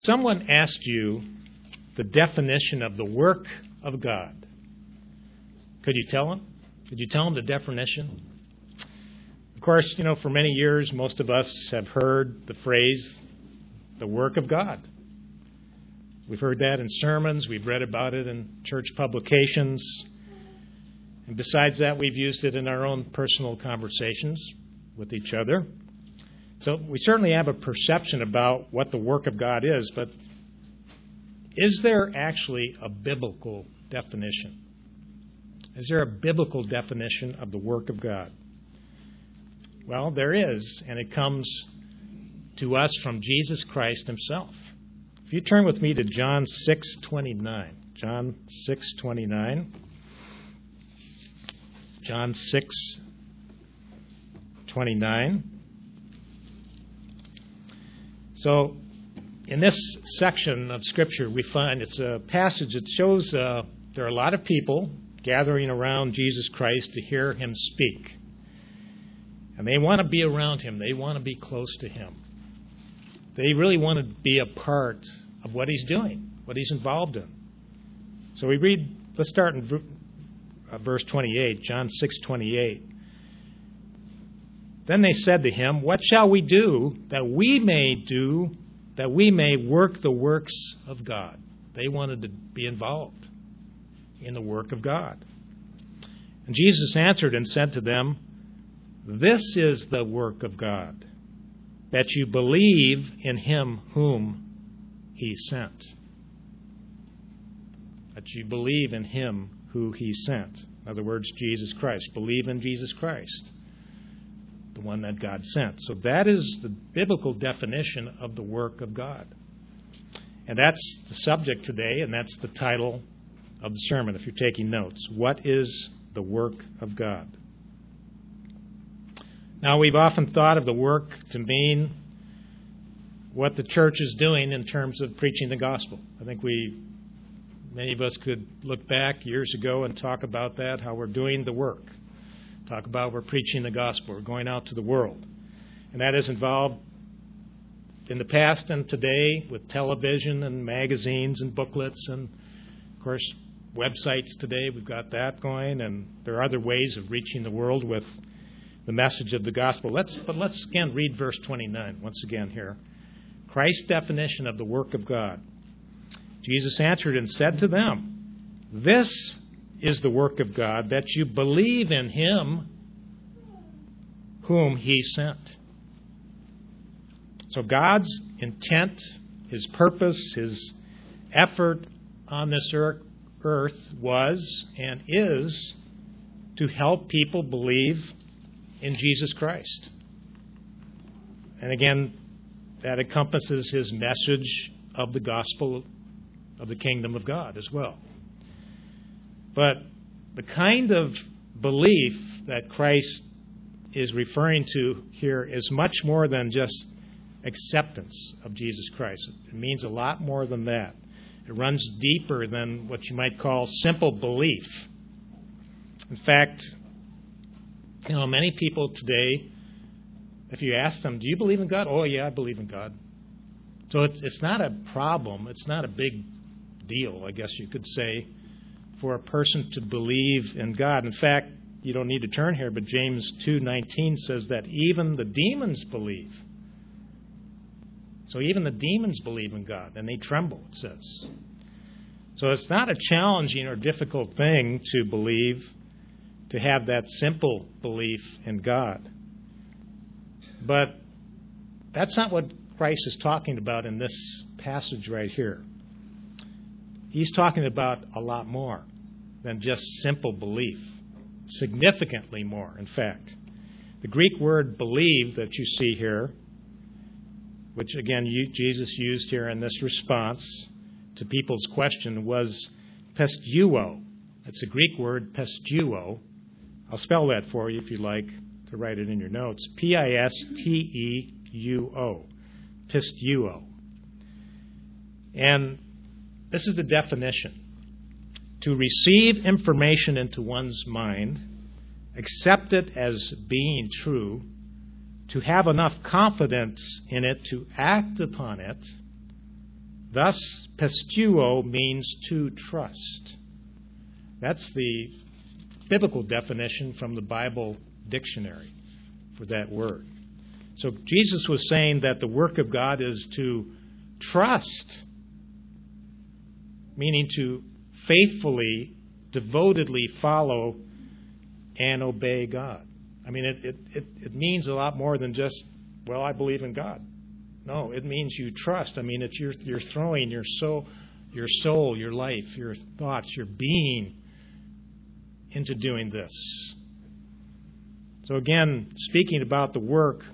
Someone asked you the definition of the work of God. Could you tell them? Could you tell them the definition? Of course, for many years, most of us have heard the phrase, the work of God. We've heard that in sermons. We've read about it in church publications. And besides that, we've used it in our own personal conversations with each other. So we certainly have a perception about what the work of God is, but is there actually a biblical definition? Is there a biblical definition of the work of God? Well, there is, and it comes to us from Jesus Christ himself. If you turn with me to John 6:29. John 6:29. John 6:29. So, in this section of Scripture, we find it's a passage that shows there are a lot of people gathering around Jesus Christ to hear him speak. And they want to be around him. They want to be close to him. They really want to be a part of what he's doing, what he's involved in. So we read, let's start in verse 28, John 6:28. Then they said to him, "What shall we do that we may work the works of God?" They wanted to be involved in the work of God. And Jesus answered and said to them, "This is the work of God, that you believe in him whom he sent." That you believe in him who he sent. In other words, Jesus Christ. Believe in Jesus Christ, the one that God sent. So that is the biblical definition of the work of God. And that's the subject today, and that's the title of the sermon, if you're taking notes. What is the work of God? Now, we've often thought of the work to mean what the church is doing in terms of preaching the gospel. I think many of us could look back years ago and talk about that, how we're doing the work. Talk about we're preaching the gospel, we're going out to the world. And that is involved in the past and today with television and magazines and booklets and, of course, websites today. We've got that going, and there are other ways of reaching the world with the message of the gospel. Let's again read verse 29 once again here. Christ's definition of the work of God. Jesus answered and said to them, "This is the work of God, that you believe in him whom he sent." So God's intent, his purpose, his effort on this earth was and is to help people believe in Jesus Christ. And again, that encompasses his message of the gospel of the kingdom of God as well. But the kind of belief that Christ is referring to here is much more than just acceptance of Jesus Christ. It means a lot more than that. It runs deeper than what you might call simple belief. In fact, many people today, if you ask them, "Do you believe in God?" "Oh, yeah, I believe in God." So it's not a problem. It's not a big deal, I guess you could say, for a person to believe in God. In fact, you don't need to turn here, but James 2:19 says that even the demons believe. So even the demons believe in God, and they tremble, it says. So it's not a challenging or difficult thing to believe, to have that simple belief in God. But that's not what Christ is talking about in this passage right here. He's talking about a lot more than just simple belief. Significantly more, in fact. The Greek word believe that you see here, which again Jesus used here in this response to people's question, was pisteuo. It's a Greek word, pisteuo. I'll spell that for you if you'd like to write it in your notes. Pisteuo. Pisteuo. And this is the definition. To receive information into one's mind, accept it as being true, to have enough confidence in it to act upon it, Thus, pisteuo means to trust. That's the biblical definition from the Bible dictionary for that word. So Jesus was saying that the work of God is to trust, meaning to faithfully, devotedly follow and obey God. I mean, it means a lot more than just, well, I believe in God. No, it means you trust. I mean, it's you're throwing your soul, your life, your thoughts, your being into doing this. So again, speaking about the work,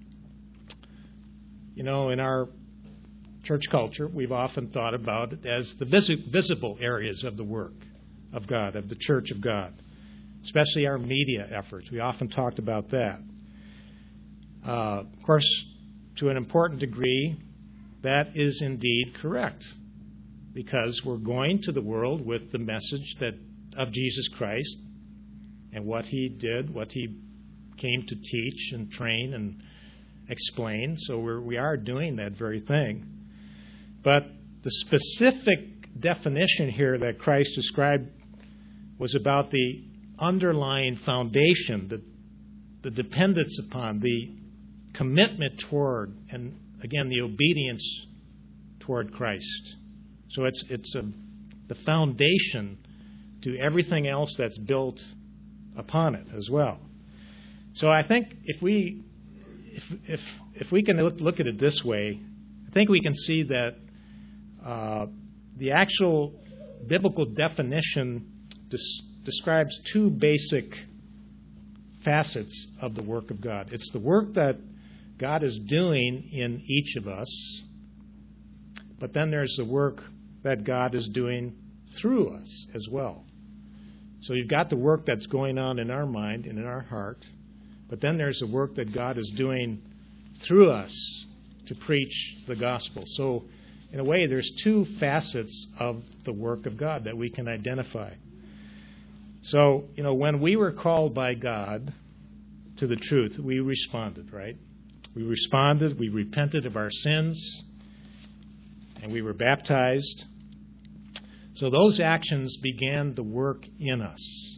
in our church culture, we've often thought about it as the visible areas of the work of God, of the church of God, especially our media efforts. We often talked about that. Of course, to an important degree, that is indeed correct, because we're going to the world with the message of Jesus Christ and what He did, what He came to teach and train and explain. So we are doing that very thing. But the specific definition here that Christ described was about the underlying foundation, the dependence upon, the commitment toward, and again, the obedience toward Christ. So it's the foundation to everything else that's built upon it as well. So I think if we can look at it this way, I think we can see that the actual biblical definition describes two basic facets of the work of God. It's the work that God is doing in each of us, but then there's the work that God is doing through us as well. So you've got the work that's going on in our mind and in our heart, but then there's the work that God is doing through us to preach the gospel. So in a way, there's two facets of the work of God that we can identify. So, when we were called by God to the truth, we responded, right? We responded, we repented of our sins, and we were baptized. So those actions began the work in us.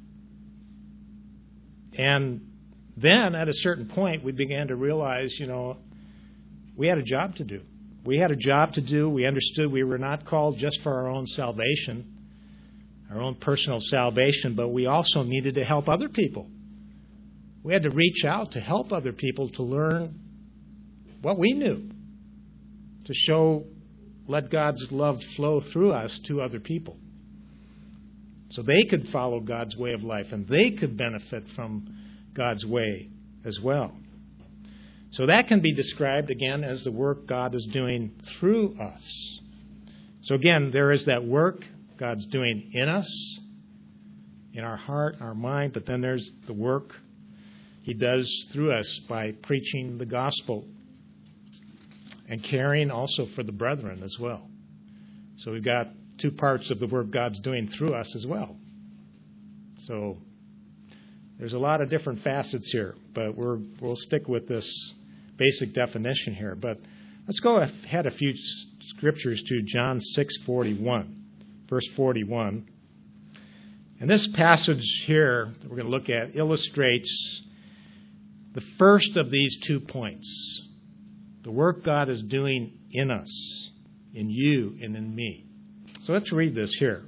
And then at a certain point, we began to realize, we had a job to do. We had a job to do. We understood we were not called just for our own salvation, our own personal salvation, but we also needed to help other people. We had to reach out to help other people to learn what we knew, to let God's love flow through us to other people, so they could follow God's way of life and they could benefit from God's way as well. So that can be described, again, as the work God is doing through us. So again, there is that work God's doing in us, in our heart, our mind, but then there's the work He does through us by preaching the gospel and caring also for the brethren as well. So we've got two parts of the work God's doing through us as well. So there's a lot of different facets here, but we'll stick with this basic definition here. But let's go ahead a few scriptures to John 6:41, verse 41. And this passage here that we're going to look at illustrates the first of these 2 points. The work God is doing in us, in you and in me. So let's read this here.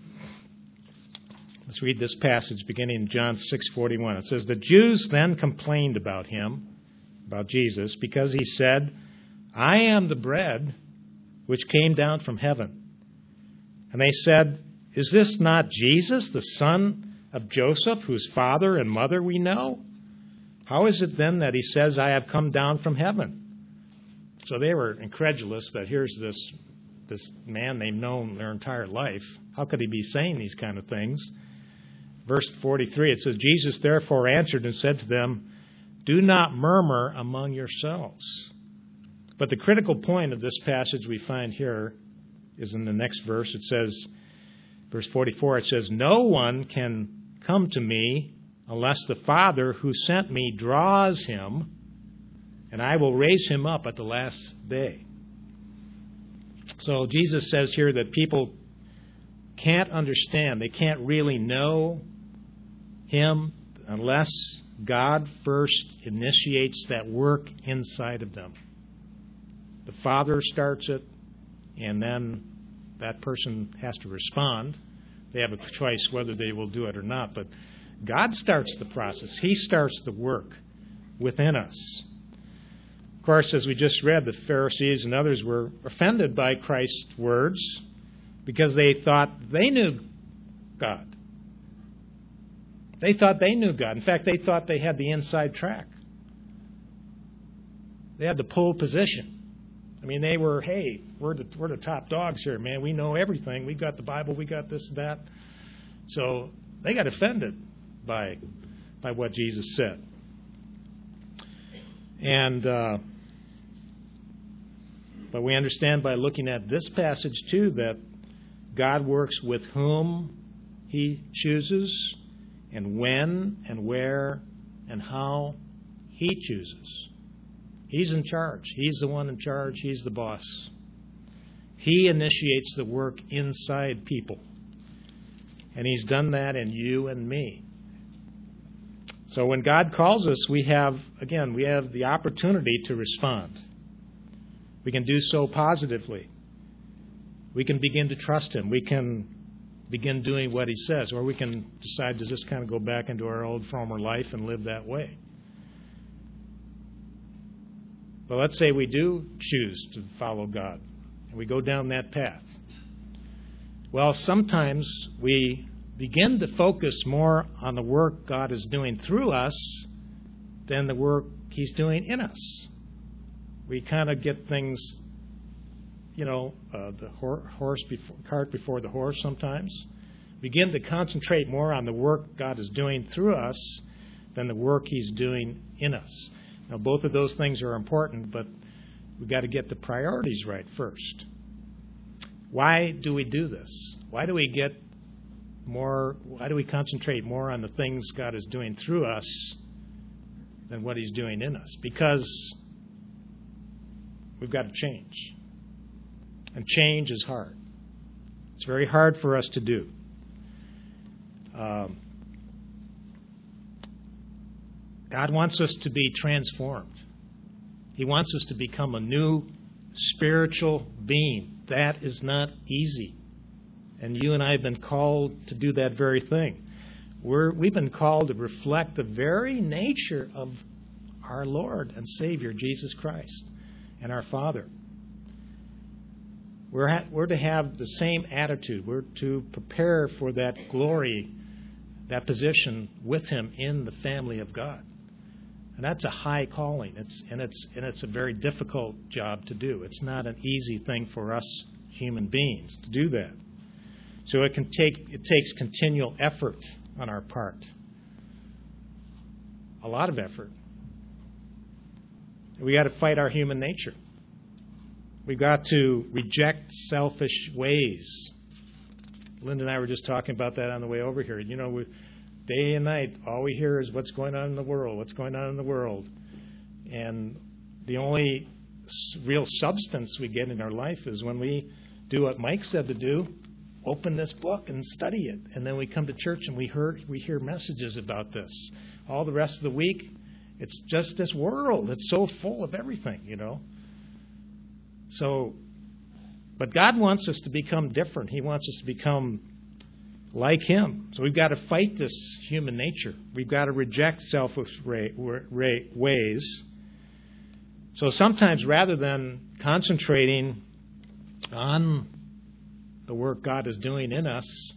Let's read this passage beginning in John 6:41. It says, "The Jews then complained about him," about Jesus, "because he said, 'I am the bread which came down from heaven.' And they said, 'Is this not Jesus, the son of Joseph, whose father and mother we know? How is it then that he says, I have come down from heaven?'" So they were incredulous that here's this man they've known their entire life. How could he be saying these kind of things? Verse 43, it says, "Jesus therefore answered and said to them, 'Do not murmur among yourselves.'" But the critical point of this passage we find here is in the next verse. It says, verse 44, it says, "No one can come to me unless the Father who sent me draws him, and I will raise him up at the last day." So Jesus says here that people can't understand, they can't really know Him unless God first initiates that work inside of them. The Father starts it, and then that person has to respond. They have a choice whether they will do it or not, but God starts the process. He starts the work within us. Of course, as we just read, the Pharisees and others were offended by Christ's words because they thought they knew God. They thought they knew God. In fact, they thought they had the inside track. They had the pole position. I mean, they were, hey, we're the top dogs here, man. We know everything. We got the Bible. We got this and that. So they got offended by what Jesus said. And but we understand by looking at this passage too that God works with whom He chooses, and when and where and how He chooses. He's in charge. He's the one in charge. He's the boss. He initiates the work inside people. And He's done that in you and me. So when God calls us, we have the opportunity to respond. We can do so positively. We can begin to trust Him. We can begin doing what He says, or we can decide to just kind of go back into our old former life and live that way. But let's say we do choose to follow God, and we go down that path. Well, sometimes we begin to focus more on the work God is doing through us than the work He's doing in us. We kind of get things, the cart before the horse sometimes. Begin to concentrate more on the work God is doing through us than the work He's doing in us. Now, both of those things are important, but we've got to get the priorities right first. Why do we do this? Why do we concentrate more on the things God is doing through us than what He's doing in us? Because we've got to change. And change is hard. It's very hard for us to do. God wants us to be transformed. He wants us to become a new spiritual being. That is not easy. And you and I have been called to do that very thing. We've been called to reflect the very nature of our Lord and Savior, Jesus Christ, and our Father. We're to have the same attitude. We're to prepare for that glory, that position with Him in the family of God. And that's a high calling. It's a very difficult job to do. It's not an easy thing for us human beings to do that. So it takes continual effort on our part. A lot of effort. We got to fight our human nature. We've got to reject selfish ways. Linda and I were just talking about that on the way over here. Day and night, all we hear is what's going on in the world, what's going on in the world. And the only real substance we get in our life is when we do what Mike said to do, open this book and study it. And then we come to church and we hear messages about this. All the rest of the week, it's just this world. It's so full of everything, But God wants us to become different. He wants us to become like Him. So we've got to fight this human nature. We've got to reject selfish ways. So sometimes rather than concentrating on the work God is doing in us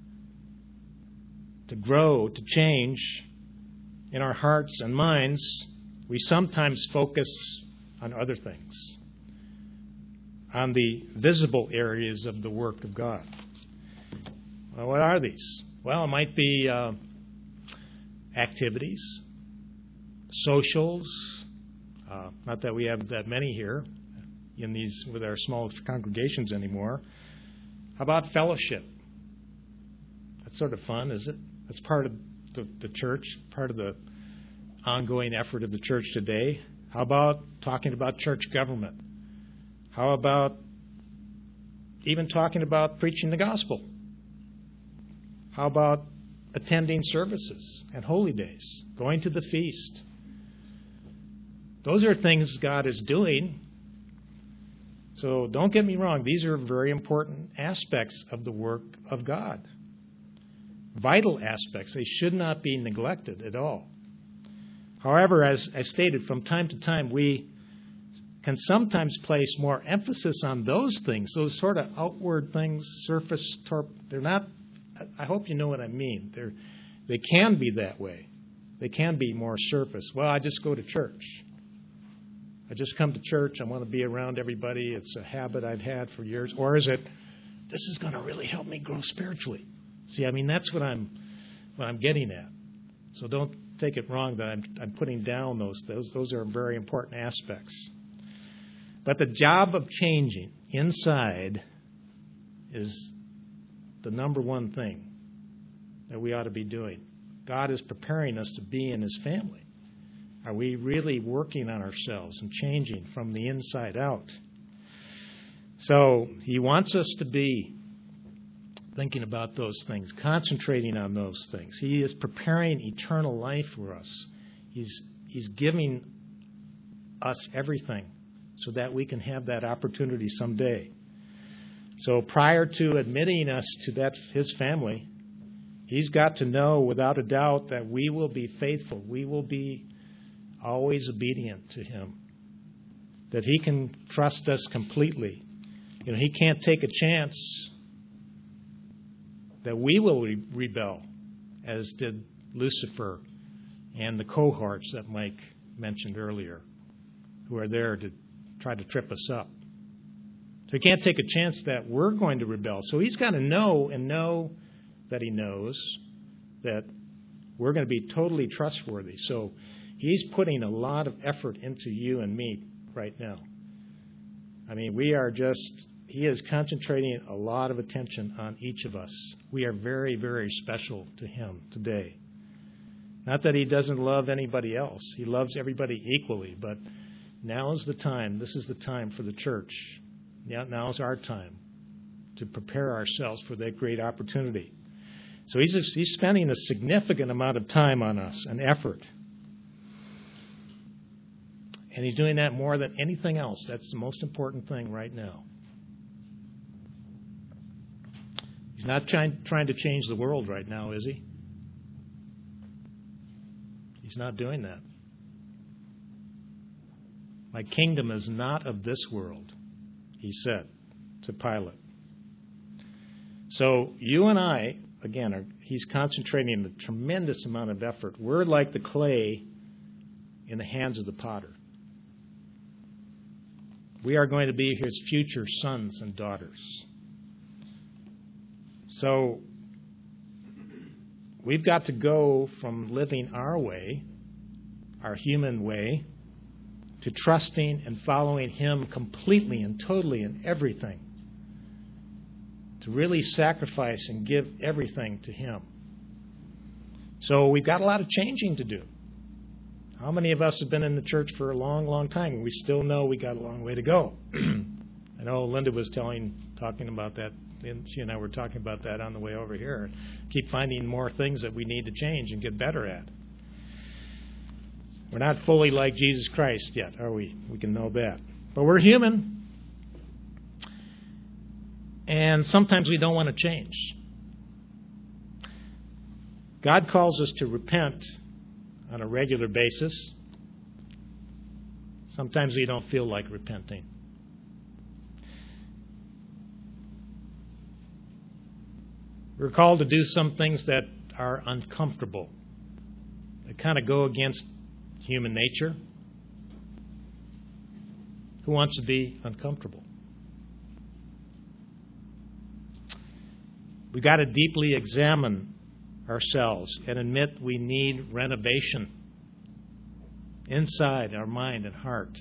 to grow, to change in our hearts and minds, we sometimes focus on other things, on the visible areas of the work of God. Well, what are these? Well, it might be activities, socials. Not that we have that many here with our small congregations anymore. How about fellowship? That's sort of fun, is it? That's part of the church, part of the ongoing effort of the church today. How about talking about church government? How about even talking about preaching the gospel? How about attending services and holy days, going to the feast? Those are things God is doing. So don't get me wrong. These are very important aspects of the work of God. Vital aspects. They should not be neglected at all. However, as I stated, from time to time, we can sometimes place more emphasis on those things, those sort of outward things, surface, they're not, I hope you know what I mean. They can be that way. They can be more surface. Well, I just go to church. I just come to church. I want to be around everybody. It's a habit I've had for years. Or is it, this is going to really help me grow spiritually? See, I mean, that's what I'm getting at. So don't take it wrong that I'm putting down those. Those are very important aspects. But the job of changing inside is the number one thing that we ought to be doing. God is preparing us to be in His family. Are we really working on ourselves and changing from the inside out? So He wants us to be thinking about those things, concentrating on those things. He is preparing eternal life for us. He's giving us everything so that we can have that opportunity someday. So prior to admitting us to His family, He's got to know without a doubt that we will be faithful. We will be always obedient to Him. That He can trust us completely. You know, He can't take a chance that we will rebel, as did Lucifer and the cohorts that Mike mentioned earlier, who are there to try to trip us up. So He can't take a chance that we're going to rebel. So He's got to know and know that He knows that we're going to be totally trustworthy. So He's putting a lot of effort into you and me right now. I mean, He is concentrating a lot of attention on each of us. We are very, very special to Him today. Not that He doesn't love anybody else. He loves everybody equally, but now is the time. This is the time for the church. Now is our time to prepare ourselves for that great opportunity. So He's spending a significant amount of time on us, and effort. And He's doing that more than anything else. That's the most important thing right now. He's not trying to change the world right now, is He? He's not doing that. My kingdom is not of this world, He said to Pilate. So you and I, again, He's concentrating a tremendous amount of effort. We're like the clay in the hands of the potter. We are going to be His future sons and daughters. So we've got to go from living our way, our human way, to trusting and following Him completely and totally in everything. To really sacrifice and give everything to Him. So we've got a lot of changing to do. How many of us have been in the church for a long, long time and we still know we got a long way to go? I know Linda was talking about that, and she and I were talking about that on the way over here. Keep finding more things that we need to change and get better at. We're not fully like Jesus Christ yet, are we? We can know that. But we're human. And sometimes we don't want to change. God calls us to repent on a regular basis. Sometimes we don't feel like repenting. We're called to do some things that are uncomfortable, that kind of go against human nature. Who wants to be uncomfortable? We've got to deeply examine ourselves and admit we need renovation inside our mind and heart.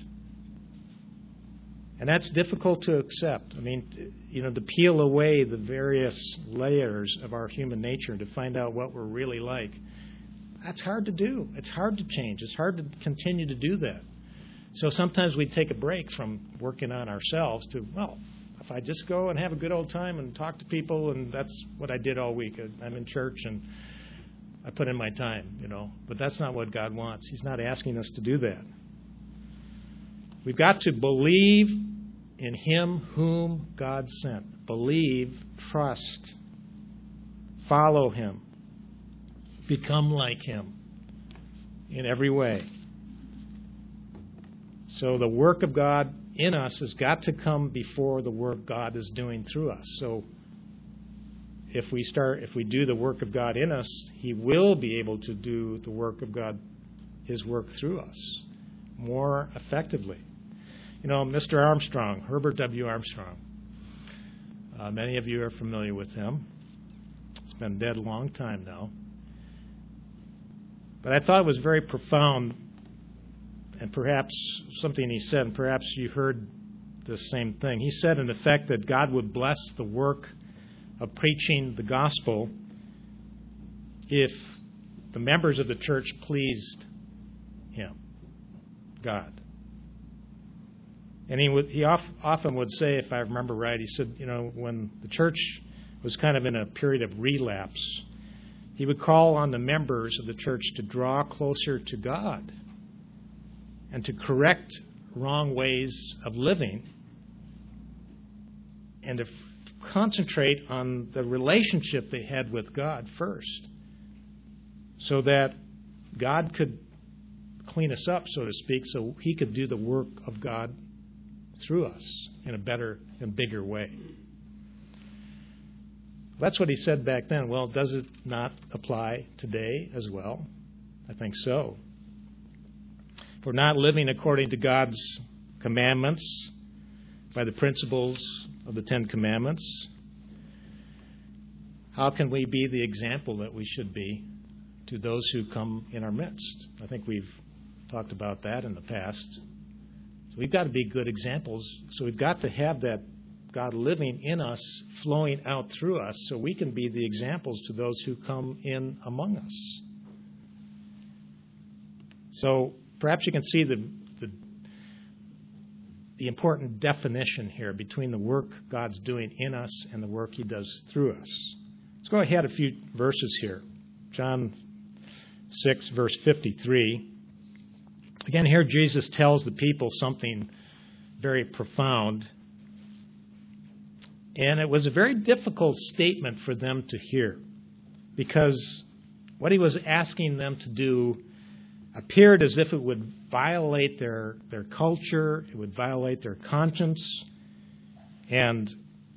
And that's difficult to accept. I mean, to peel away the various layers of our human nature to find out what we're really like, that's hard to do. It's hard to change. It's hard to continue to do that. So sometimes we take a break from working on ourselves to, if I just go and have a good old time and talk to people, and that's what I did all week. I'm in church and I put in my time, But that's not what God wants. He's not asking us to do that. We've got to believe in Him whom God sent. Believe, trust, follow Him, become like Him in every way. So the work of God in us has got to come before the work God is doing through us. So if we do the work of God in us, He will be able to do the work of God, His work through us, more effectively. Mr. Armstrong, Herbert W. Armstrong, many of you are familiar with him. He's been dead a long time now. But I thought it was very profound, and perhaps something he said, and perhaps you heard the same thing. He said, in effect, that God would bless the work of preaching the gospel if the members of the church pleased Him, God. And he often would say, if I remember right, he said, when the church was kind of in a period of relapse, he would call on the members of the church to draw closer to God and to correct wrong ways of living and to concentrate on the relationship they had with God first, so that God could clean us up, so to speak, so He could do the work of God through us in a better and bigger way. That's what he said back then. Well, does it not apply today as well? I think so. If we're not living according to God's commandments, by the principles of the Ten Commandments, how can we be the example that we should be to those who come in our midst? I think we've talked about that in the past. So we've got to be good examples. So we've got to have that God living in us, flowing out through us, so we can be the examples to those who come in among us. So perhaps you can see the important definition here between the work God's doing in us and the work He does through us. Let's go ahead a few verses here. John 6, verse 53. Again, here Jesus tells the people something very profound. And it was a very difficult statement for them to hear, because what He was asking them to do appeared as if it would violate their culture, it would violate their conscience. And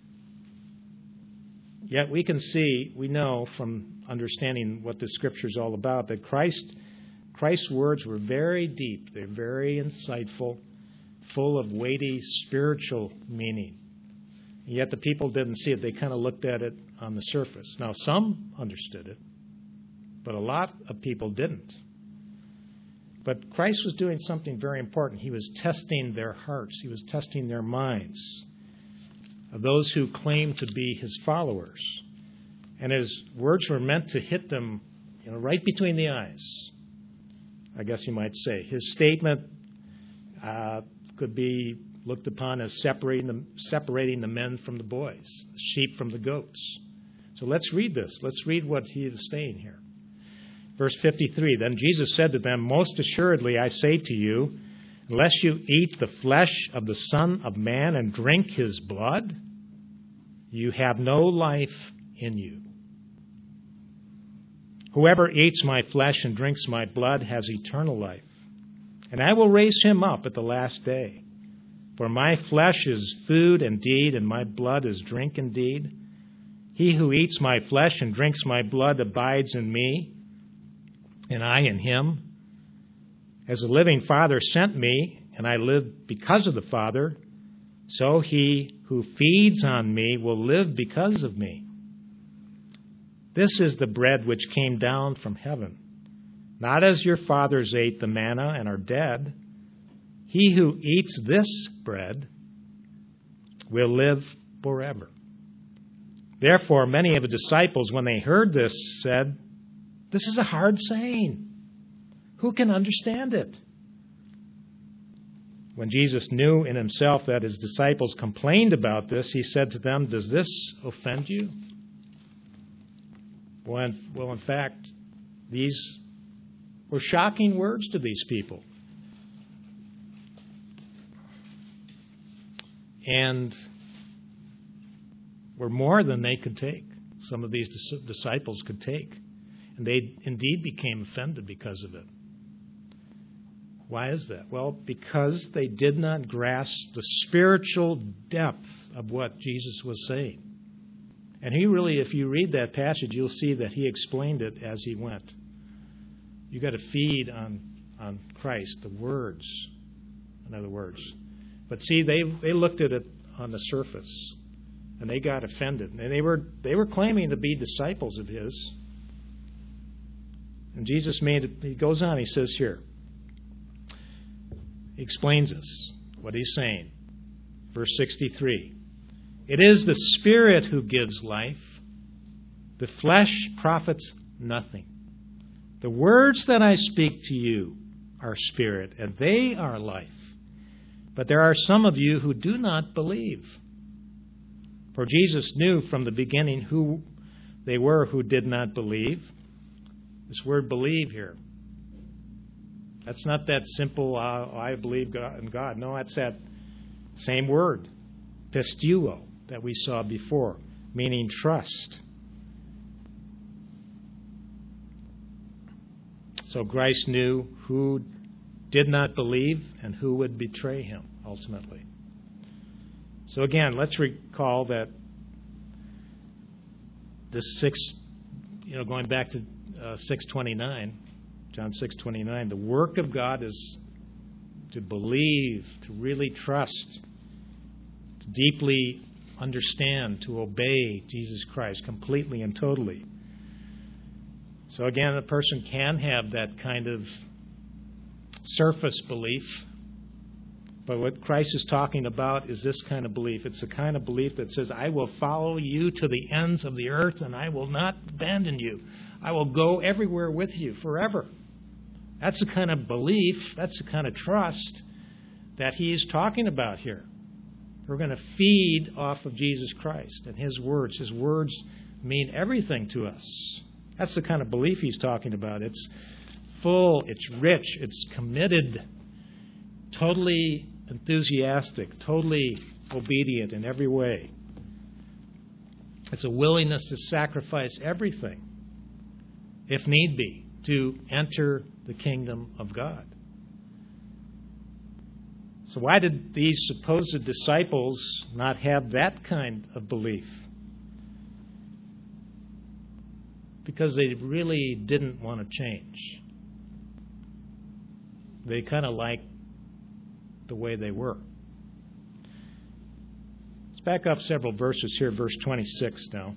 yet we know from understanding what the Scripture is all about, that Christ's words were very deep. They're very insightful, full of weighty spiritual meaning. Yet the people didn't see it. They kind of looked at it on the surface. Now, some understood it, but a lot of people didn't. But Christ was doing something very important. He was testing their hearts. He was testing their minds of those who claimed to be His followers. And His words were meant to hit them, right between the eyes, I guess you might say. His statement could be looked upon as separating the men from the boys, the sheep from the goats. So let's read this. Let's read what He is saying here. Verse 53, Then Jesus said to them, Most assuredly I say to you, unless you eat the flesh of the Son of Man and drink His blood, you have no life in you. Whoever eats my flesh and drinks my blood has eternal life, and I will raise him up at the last day. For my flesh is food indeed, and my blood is drink indeed. He who eats my flesh and drinks my blood abides in me, and I in him. As the living Father sent me, and I live because of the Father, so he who feeds on me will live because of me. This is the bread which came down from heaven, not as your fathers ate the manna and are dead. He who eats this bread will live forever. Therefore, many of the disciples, when they heard this, said, This is a hard saying. Who can understand it? when Jesus knew in himself that his disciples complained about this, he said to them, "Does this offend you?" Well, in fact, these were shocking words to these people. And were more than they could take. Some of these disciples could take. And they indeed became offended because of it. Why is that? Well, because they did not grasp the spiritual depth of what Jesus was saying. And he really, if you read that passage, you'll see that he explained it as he went. You've got to feed on Christ, the words, in other words. But see, they looked at it on the surface, and they got offended. And they were claiming to be disciples of his. And Jesus he goes on, he says here, he explains us, what he's saying. Verse 63. It is the Spirit who gives life. The flesh profits nothing. The words that I speak to you are spirit, and they are life. But there are some of you who do not believe. For Jesus knew from the beginning who they were who did not believe. This word believe here, that's not that simple, I believe in God. No, that's that same word, pisteuo, that we saw before, meaning trust. So Christ knew who did not believe and who would betray him ultimately. So again, let's recall that this going back to 6:29, John 6:29, the work of God is to believe, to really trust, to deeply understand, to obey Jesus Christ completely and totally. So again, a person can have that kind of surface belief, but what Christ is talking about is this kind of belief. It's the kind of belief that says, I will follow you to the ends of the earth and I will not abandon you. I will go everywhere with you forever. That's the kind of belief, that's the kind of trust that he's talking about here. We're going to feed off of Jesus Christ and his words. His words mean everything to us. That's the kind of belief he's talking about. It's full, it's rich, it's committed, totally enthusiastic, totally obedient in every way. It's a willingness to sacrifice everything, if need be, to enter the kingdom of God. So why did these supposed disciples not have that kind of belief? Because they really didn't want to change. They kind of liked the way they were. Let's back up several verses here, verse 26 now.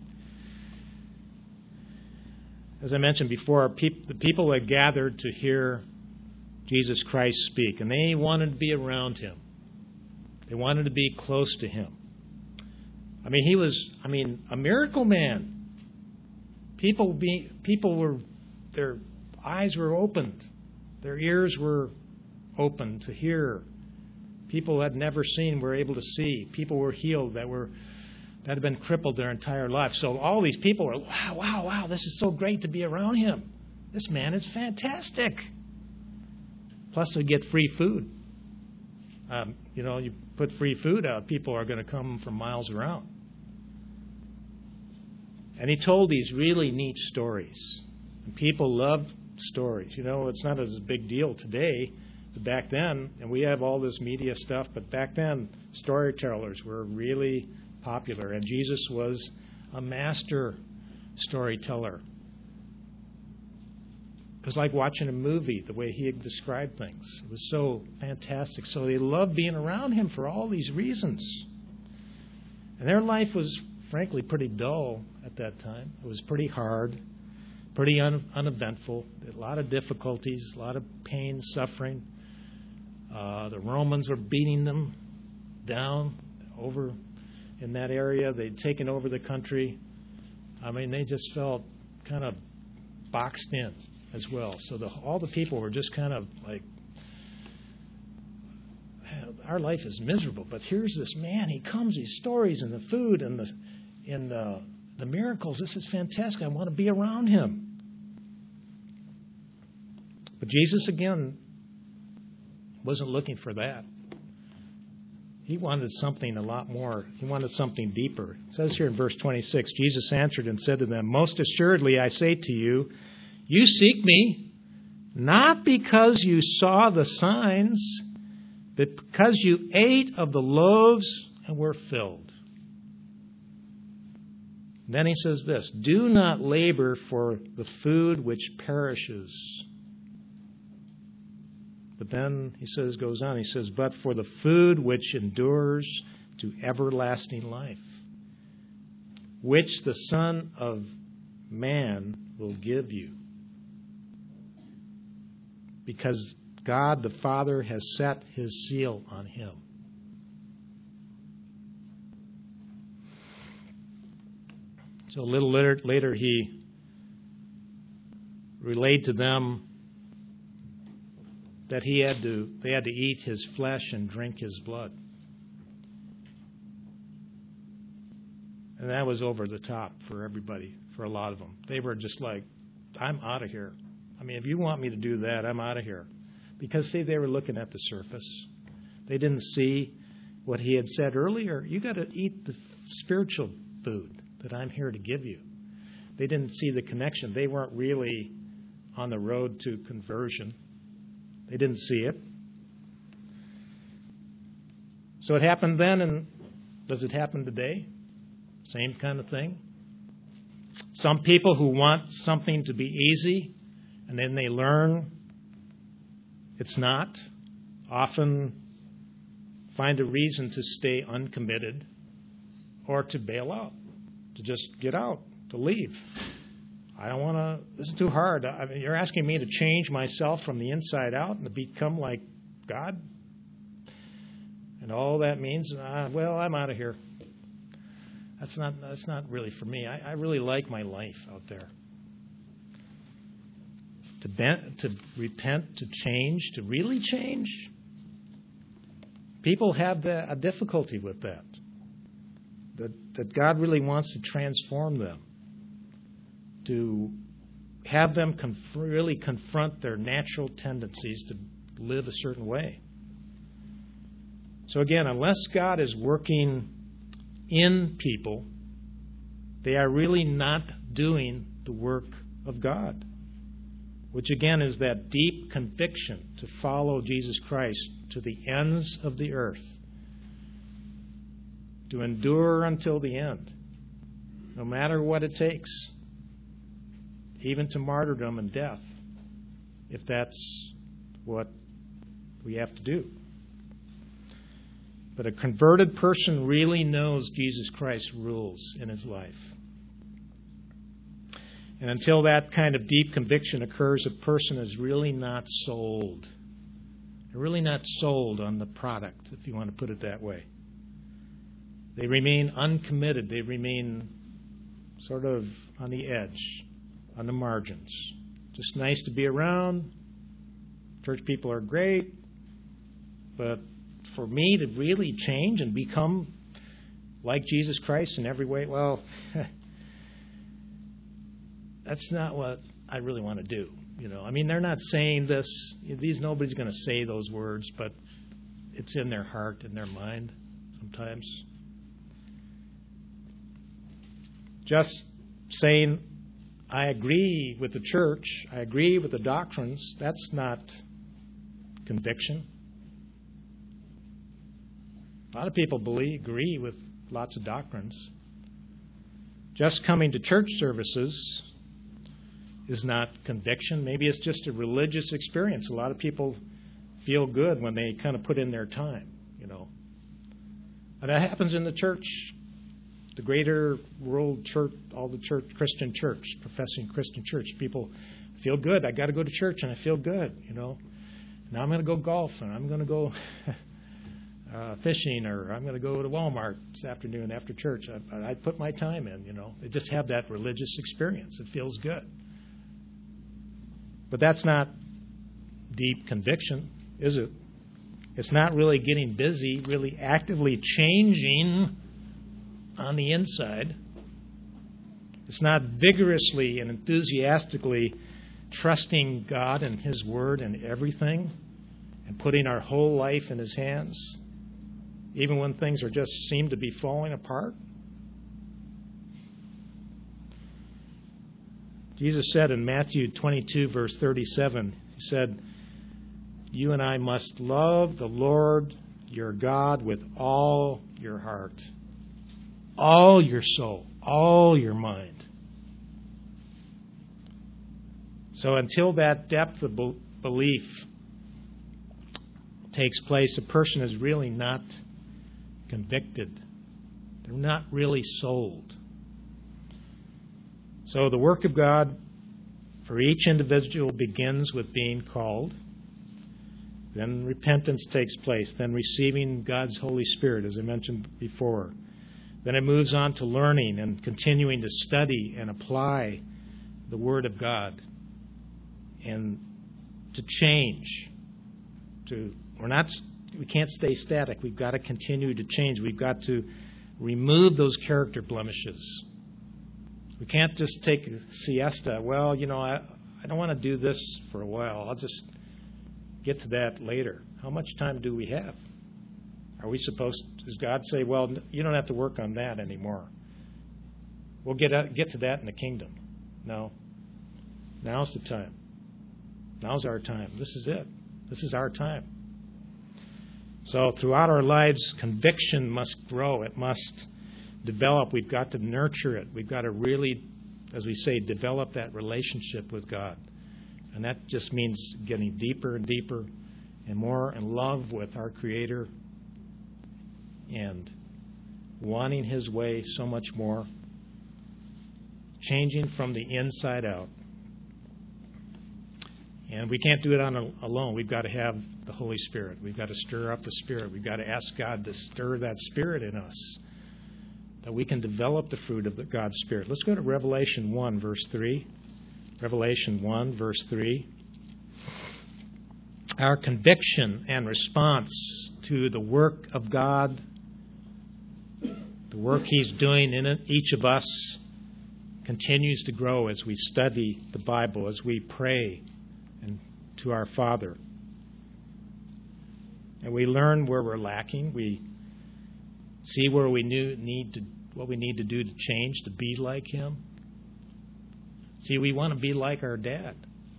As I mentioned before, the people had gathered to hear Jesus Christ speak, and they wanted to be around him. They wanted to be close to him. He was a miracle man. People were, their eyes were opened. Their ears were open to hear. People had never seen were able to see. People were healed that had been crippled their entire life. So all these people were, wow, this is so great to be around him. This man is fantastic. Plus they get free food. You put free food out, people are going to come from miles around. And he told these really neat stories. And people love stories. It's not as a big deal today, but back then, and we have all this media stuff, but back then, storytellers were really popular. And Jesus was a master storyteller. It was like watching a movie, the way he described things. It was so fantastic. So they loved being around him for all these reasons. And their life was, frankly, pretty dull at that time. It was pretty hard, pretty uneventful, a lot of difficulties, a lot of pain, suffering. The Romans were beating them down over in that area. They'd taken over the country. They just felt kind of boxed in as well. So all the people were just kind of like, our life is miserable. But here's this man. He comes, these stories and the food and the miracles. This is fantastic. I want to be around him. But Jesus, again, wasn't looking for that. He wanted something a lot more. He wanted something deeper. It says here in verse 26, Jesus answered and said to them, "Most assuredly I say to you, you seek me, not because you saw the signs, but because you ate of the loaves and were filled." Then he says this, "Do not labor for the food which perishes." But then goes on, he says, "But for the food which endures to everlasting life, which the Son of Man will give you. Because God the Father has set his seal on him." So a little later he relayed to them that they had to eat his flesh and drink his blood. And that was over the top for everybody, for a lot of them. They were just like, "I'm out of here. I mean, if you want me to do that, I'm out of here." Because, see, they were looking at the surface. They didn't see what he had said earlier. You got to eat the spiritual food that I'm here to give you. They didn't see the connection. They weren't really on the road to conversion. They didn't see it. So it happened then, and does it happen today? Same kind of thing. Some people who want something to be easy, and then they learn it's not, often find a reason to stay uncommitted or to bail out, to just get out, to leave. I don't want to, this is too hard. I mean, you're asking me to change myself from the inside out and to become like God? And all that means, well, I'm out of here. That's not really for me. I really like my life out there. To repent, to change, to really change. People have a difficulty with that. That God really wants to transform them. To have them really confront their natural tendencies to live a certain way. So again, unless God is working in people, they are really not doing the work of God. Which again is that deep conviction to follow Jesus Christ to the ends of the earth. To endure until the end. No matter what it takes. Even to martyrdom and death, if that's what we have to do. But a converted person really knows Jesus Christ rules in his life. And until that kind of deep conviction occurs, a person is really not sold. They're really not sold on the product, if you want to put it that way. They remain uncommitted. They remain sort of on the edge. On the margins. Just nice to be around. Church people are great. But for me to really change and become like Jesus Christ in every way, well, that's not what I really want to do. You know, I mean, they're not saying this. Nobody's going to say those words, but it's in their heart, in their mind sometimes. Just saying, I agree with the church, I agree with the doctrines, that's not conviction. A lot of people agree with lots of doctrines. Just coming to church services is not conviction. Maybe it's just a religious experience. A lot of people feel good when they kind of put in their time, you know. And that happens in the church. The greater world church, all the church, Christian church, professing Christian church, people feel good. I got to go to church and I feel good, you know. Now I'm going to go golf and I'm going to go fishing, or I'm going to go to Walmart this afternoon after church. I put my time in, you know. They just have that religious experience. It feels good. But that's not deep conviction, is it? It's not really getting busy, really actively changing on the inside. It's not vigorously and enthusiastically trusting God and His Word and everything and putting our whole life in His hands, even when things are just seem to be falling apart. Jesus said in Matthew 22, verse 37, He said, "You and I must love the Lord your God with all your heart, all your soul, all your mind." So until that depth of belief takes place, a person is really not convicted. They're not really sold. So the work of God for each individual begins with being called. Then repentance takes place. Then receiving God's Holy Spirit, as I mentioned before. Then it moves on to learning and continuing to study and apply the Word of God. And to change. We can't stay static. We've got to continue to change. We've got to remove those character blemishes. We can't just take a siesta. Well, I don't want to do this for a while. I'll just get to that later. How much time do we have? Are we supposed to, does God say, well, you don't have to work on that anymore? We'll get to that in the kingdom. No. Now's the time. Now's our time. This is it. This is our time. So throughout our lives, conviction must grow. It must develop. We've got to nurture it. We've got to really, as we say, develop that relationship with God. And that just means getting deeper and deeper and more in love with our Creator and wanting His way so much more, changing from the inside out. And we can't do it alone. We've got to have the Holy Spirit. We've got to stir up the Spirit. We've got to ask God to stir that Spirit in us, that we can develop the fruit of God's Spirit. Let's go to Revelation 1, verse 3. Revelation 1, verse 3. Our conviction and response to the work of God, the work He's doing in each of us, continues to grow as we study the Bible, as we pray and to our Father. And we learn where we're lacking. We see where we what we need to do to change, to be like Him. See, we want to be like our dad.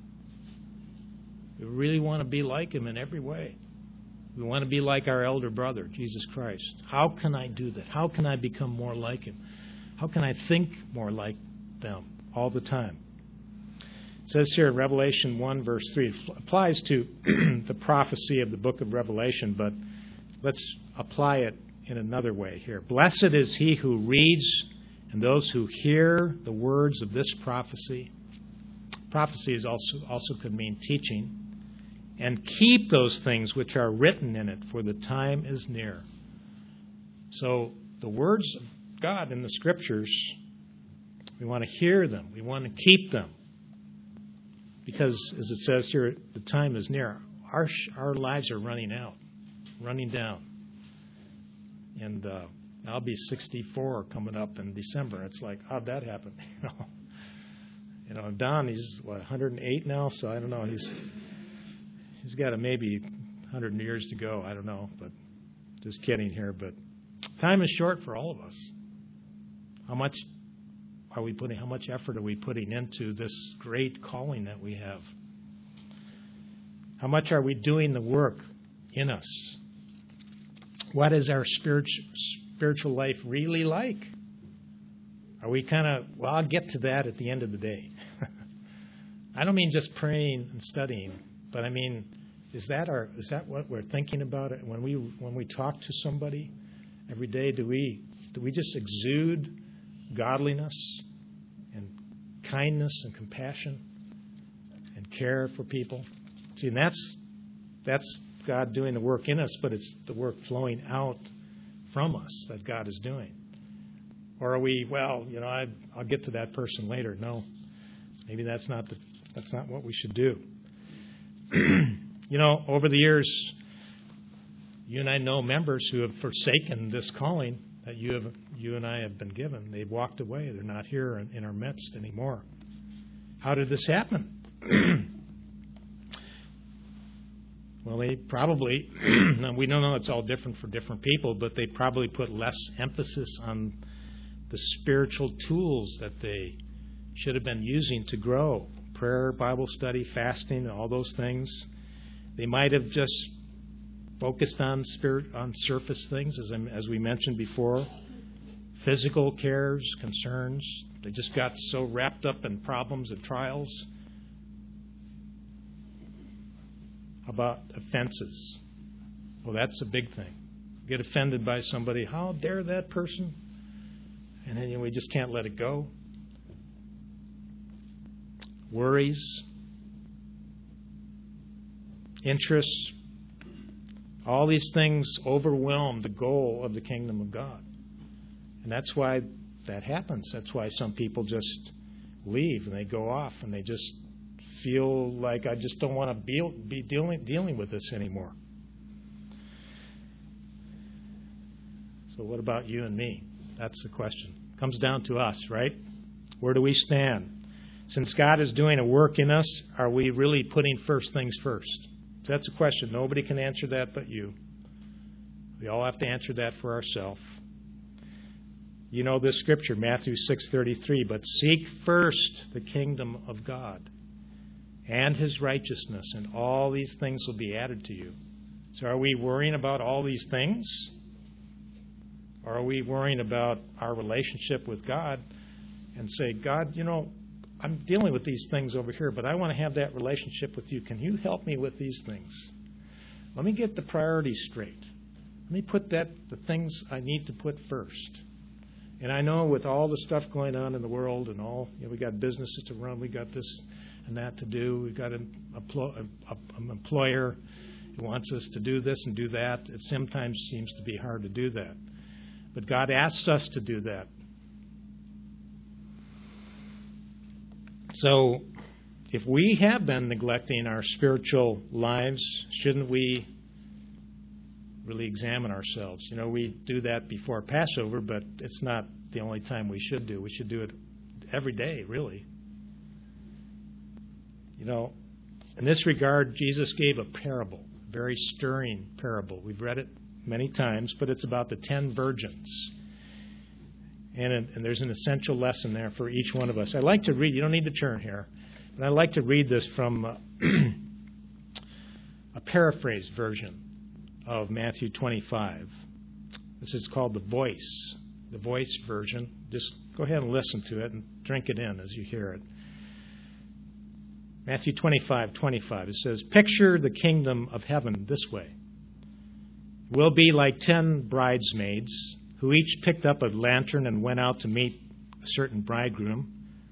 We really want to be like Him in every way. We want to be like our elder brother, Jesus Christ. How can I do that? How can I become more like Him? How can I think more like them all the time? It says here in Revelation 1, verse 3, it applies to the prophecy of the book of Revelation, but let's apply it in another way here. Blessed is he who reads and those who hear the words of this prophecy. Prophecy is also could mean teaching. And keep those things which are written in it, for the time is near. So the words of God in the Scriptures, we want to hear them. We want to keep them. Because, as it says here, the time is near. Our lives are running out, running down. And I'll be 64 coming up in December. It's like, how'd that happen? Don, he's 108 now, so I don't know. He's got maybe 100 years to go. I don't know, but just kidding here. But time is short for all of us. How much effort are we putting into this great calling that we have? How much are we doing the work in us? What is our spiritual life really like? Are we I'll get to that at the end of the day. I don't mean just praying and studying, but I mean, is that what we're thinking about it when we talk to somebody every day? Do we just exude godliness and kindness and compassion and care for people? See, and that's God doing the work in us, but it's the work flowing out from us that God is doing. Or are we, I'll get to that person later. No, maybe that's not what we should do. Over the years, You and I know members who have forsaken this calling that you and I have been given. They've walked away. They're not here in our midst anymore. How did this happen? Well, they probably, we don't know, it's all different for different people, but they probably put less emphasis on the spiritual tools that they should have been using to grow. Prayer, Bible study, fasting, all those things. They might have just focused on surface things, as we mentioned before. Physical cares, concerns. They just got so wrapped up in problems and trials. About offenses. Well, that's a big thing. Get offended by somebody. How dare that person? And then we just can't let it go. Worries. Interests. All these things overwhelm the goal of the kingdom of God. And that's why that happens. That's why some people just leave and they go off and they just feel like, I just don't want to be dealing with this anymore. So what about you and me? That's the question. Comes down to us, right? Where do we stand? Since God is doing a work in us, are we really putting first things first? That's a question. Nobody can answer that but you. We all have to answer that for ourselves. You know this scripture, Matthew 6:33, but seek first the kingdom of God and His righteousness, and all these things will be added to you. So are we worrying about all these things? Or are we worrying about our relationship with God and say, God, I'm dealing with these things over here, but I want to have that relationship with you. Can you help me with these things? Let me get the priorities straight. Let me put the things I need to put first. And I know with all the stuff going on in the world and all, we got businesses to run, we got this and that to do. We've got an employer who wants us to do this and do that. It sometimes seems to be hard to do that. But God asks us to do that. So if we have been neglecting our spiritual lives, shouldn't we really examine ourselves? We do that before Passover, but it's not the only time we should do. We should do it every day, really. In this regard, Jesus gave a parable, a very stirring parable. We've read it many times, but it's about the 10 virgins. And there's an essential lesson there for each one of us. I like to read, you don't need to turn here, but I like to read this from a paraphrased version of Matthew 25. This is called the Voice version. Just go ahead and listen to it and drink it in as you hear it. Matthew 25:25. It says, picture the kingdom of heaven this way. We'll be like 10 bridesmaids who each picked up a lantern and went out to meet a certain bridegroom.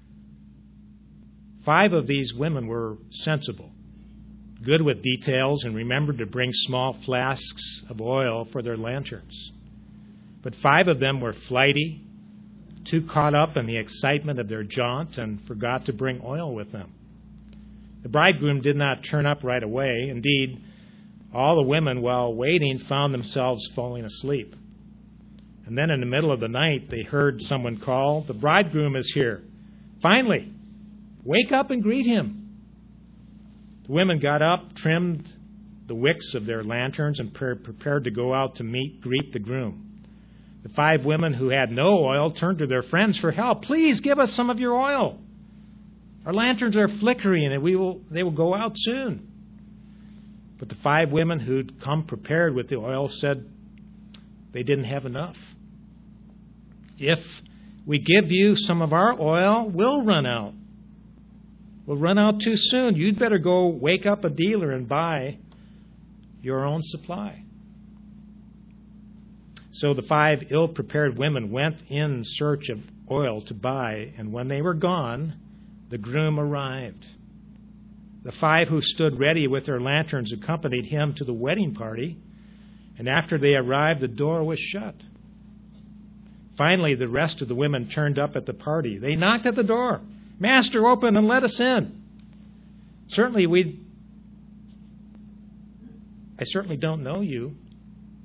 5 of these women were sensible, good with details, and remembered to bring small flasks of oil for their lanterns. But 5 of them were flighty, too caught up in the excitement of their jaunt, and forgot to bring oil with them. The bridegroom did not turn up right away. Indeed, all the women, while waiting, found themselves falling asleep. And then in the middle of the night, they heard someone call, "The bridegroom is here. Finally, wake up and greet him." The women got up, trimmed the wicks of their lanterns, and prepared to go out to greet the groom. The 5 women who had no oil turned to their friends for help. "Please give us some of your oil. Our lanterns are flickering, and they will go out soon." But the 5 women who'd come prepared with the oil said they didn't have enough. "If we give you some of our oil, we'll run out. We'll run out too soon. You'd better go wake up a dealer and buy your own supply." So the 5 ill-prepared women went in search of oil to buy, and when they were gone, the groom arrived. The 5 who stood ready with their lanterns accompanied him to the wedding party, and after they arrived, the door was shut. Finally, the rest of the women turned up at the party. They knocked at the door. "Master, open and let us in." I certainly don't know you,"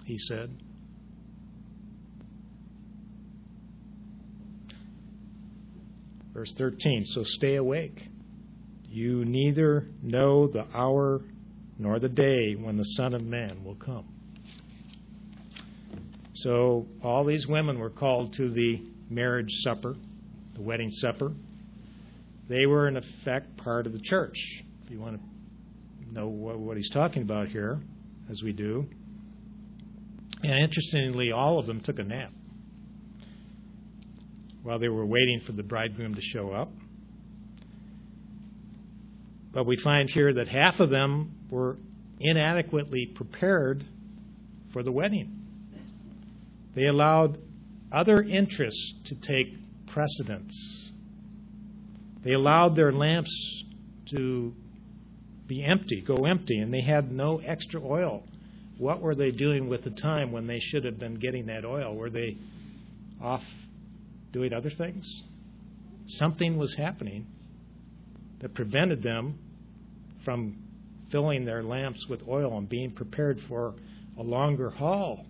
he said. Verse 13, so stay awake. You neither know the hour nor the day when the Son of Man will come. So all these women were called to the marriage supper, the wedding supper. They were, in effect, part of the church. If you want to know what he's talking about here, as we do. And interestingly, all of them took a nap while they were waiting for the bridegroom to show up. But we find here that half of them were inadequately prepared for the wedding. They allowed other interests to take precedence. They allowed their lamps to be empty, go empty, and they had no extra oil. What were they doing with the time when they should have been getting that oil? Were they off doing other things? Something was happening that prevented them from filling their lamps with oil and being prepared for a longer haul.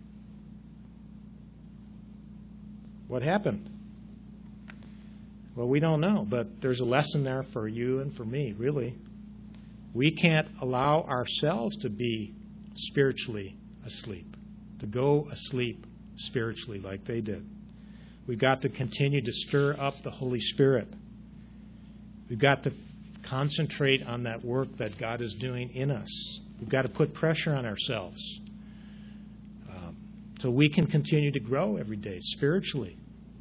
What happened? Well, we don't know, but there's a lesson there for you and for me, really. We can't allow ourselves to be spiritually asleep, to go asleep spiritually like they did. We've got to continue to stir up the Holy Spirit. We've got to concentrate on that work that God is doing in us. We've got to put pressure on ourselves so we can continue to grow every day spiritually.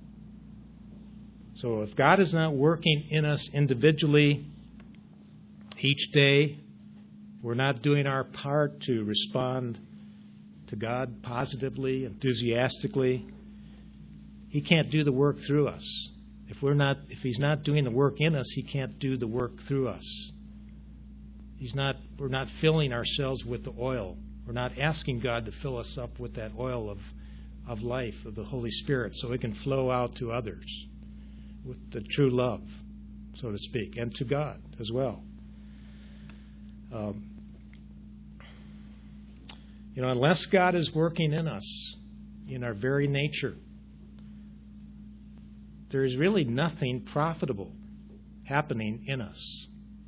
So if God is not working in us individually each day, we're not doing our part to respond to God positively, enthusiastically, He can't do the work through us. If He's not doing the work in us, He can't do the work through us. We're not filling ourselves with the oil. We're not asking God to fill us up with that oil of life, of the Holy Spirit, so it can flow out to others with the true love, so to speak, and to God as well. Unless God is working in us, in our very nature, there is really nothing profitable happening in us.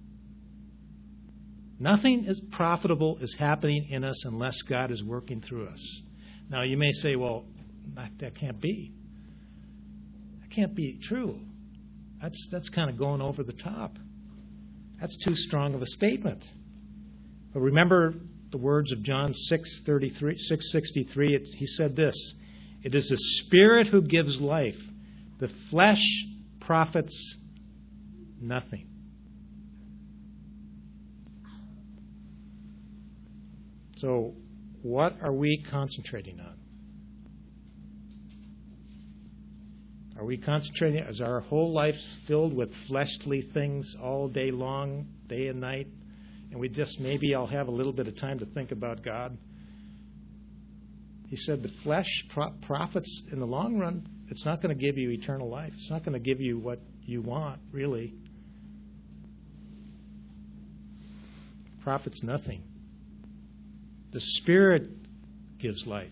Nothing is profitable is happening in us unless God is working through us. Now, you may say, well, that can't be. That can't be true. That's kind of going over the top. That's too strong of a statement. But remember the words of John 6:63. He said this, "It is the Spirit who gives life. The flesh profits nothing." So, what are we concentrating on? Are we concentrating? Is our whole life filled with fleshly things all day long, day and night? And maybe I'll have a little bit of time to think about God. He said the flesh profits in the long run. It's not going to give you eternal life. It's not going to give you what you want, really. Profits nothing. The Spirit gives life.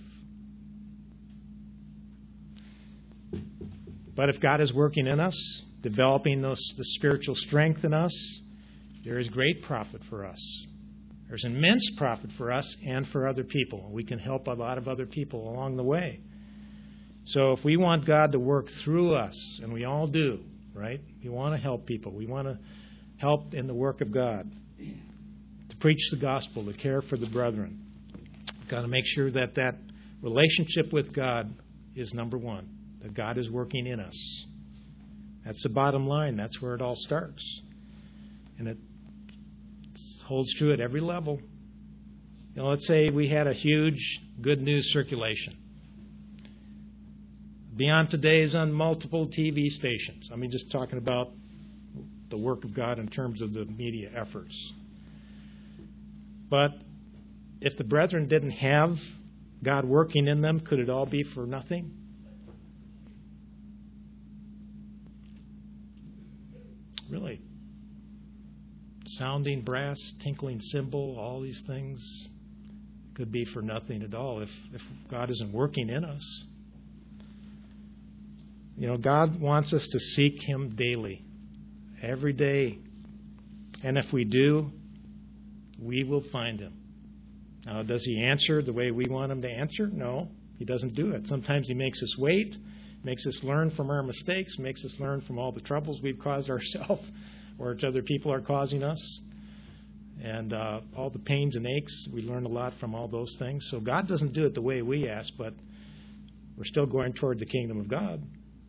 But if God is working in us, developing the spiritual strength in us, there is great profit for us. There's immense profit for us and for other people. We can help a lot of other people along the way. So if we want God to work through us, and we all do, right? We want to help people. We want to help in the work of God, to preach the gospel, to care for the brethren. We've got to make sure that relationship with God is number one, that God is working in us. That's the bottom line. That's where it all starts. And it holds true at every level. Let's say we had a huge good news circulation. Beyond Today is on multiple TV stations. I mean, just talking about the work of God in terms of the media efforts. But if the brethren didn't have God working in them, could it all be for nothing? Really? Sounding brass, tinkling cymbal, all these things. could be for nothing at all if God isn't working in us. God wants us to seek Him daily, every day. And if we do, we will find Him. Now, does He answer the way we want Him to answer? No, He doesn't do it. Sometimes He makes us wait, makes us learn from our mistakes, makes us learn from all the troubles we've caused ourselves or which other people are causing us. And all the pains and aches, we learn a lot from all those things. So God doesn't do it the way we ask, but we're still going toward the kingdom of God.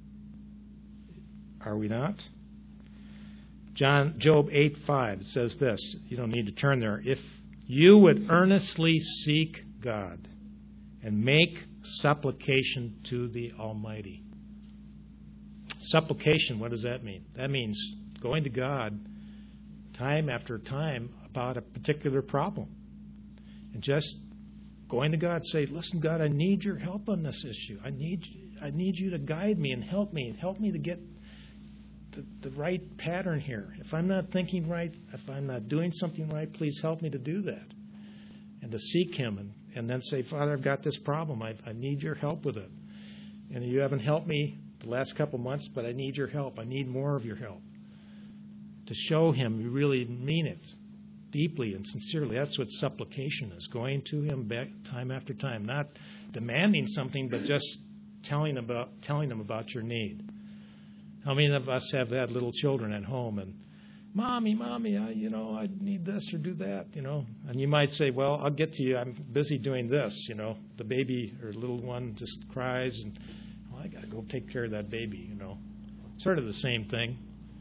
Are we not? Job 8:5 says this. You don't need to turn there. If you would earnestly seek God and make supplication to the Almighty. Supplication, what does that mean? That means going to God time after time about a particular problem. And just going to God, say, listen, God, I need your help on this issue. I need you to guide me and help me to get the right pattern here. If I'm not thinking right, if I'm not doing something right, please help me to do that. And to seek Him and then say, Father, I've got this problem. I need your help with it. And you haven't helped me the last couple months, but I need your help. I need more of your help. To show Him you really mean it deeply and sincerely. That's what supplication is. Going to Him back time after time. Not demanding something, but just telling Him about your need. How many of us have had little children at home and, Mommy, I need this or do that, And you might say, well, I'll get to you. I'm busy doing this, The baby or little one just cries and, I got to go take care of that baby, Sort of the same thing.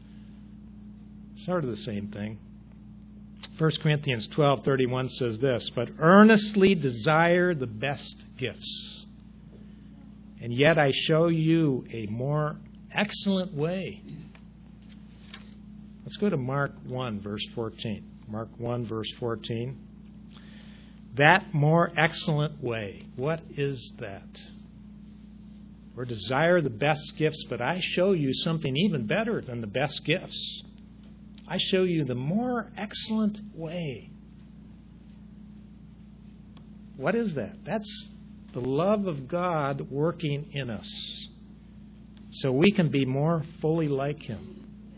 1 Corinthians 12:31 says this, but earnestly desire the best gifts. And yet I show you a more excellent way. Let's go to Mark 1, verse 14. Mark 1, verse 14. That more excellent way. What is that? Or desire the best gifts, but I show you something even better than the best gifts. I show you the more excellent way. What is that? That's the love of God working in us, so we can be more fully like Him.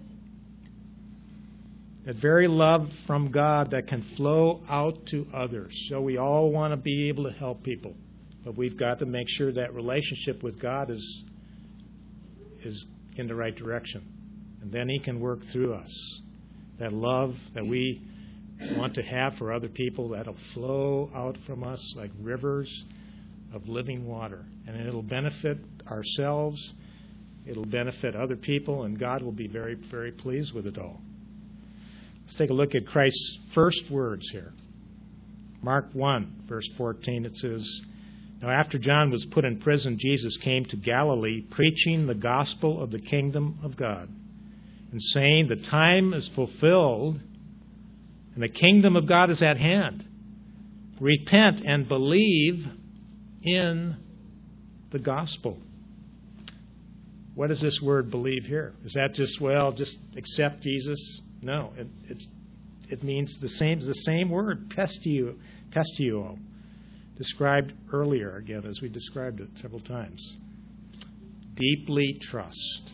That very love from God that can flow out to others. So we all want to be able to help people, but we've got to make sure that relationship with God is in the right direction. And then He can work through us. That love that we want to have for other people, that'll flow out from us like rivers of living water. And it'll benefit ourselves. It'll benefit other people, and God will be very, very pleased with it all. Let's take a look at Christ's first words here. Mark 1, verse 14, it says, now after John was put in prison, Jesus came to Galilee, preaching the gospel of the kingdom of God, and saying, the time is fulfilled, and the kingdom of God is at hand. Repent and believe in the gospel. What does this word believe here? Is that just accept Jesus? No, it means the same word, pisteuo, described earlier again as we described it several times. Deeply trust.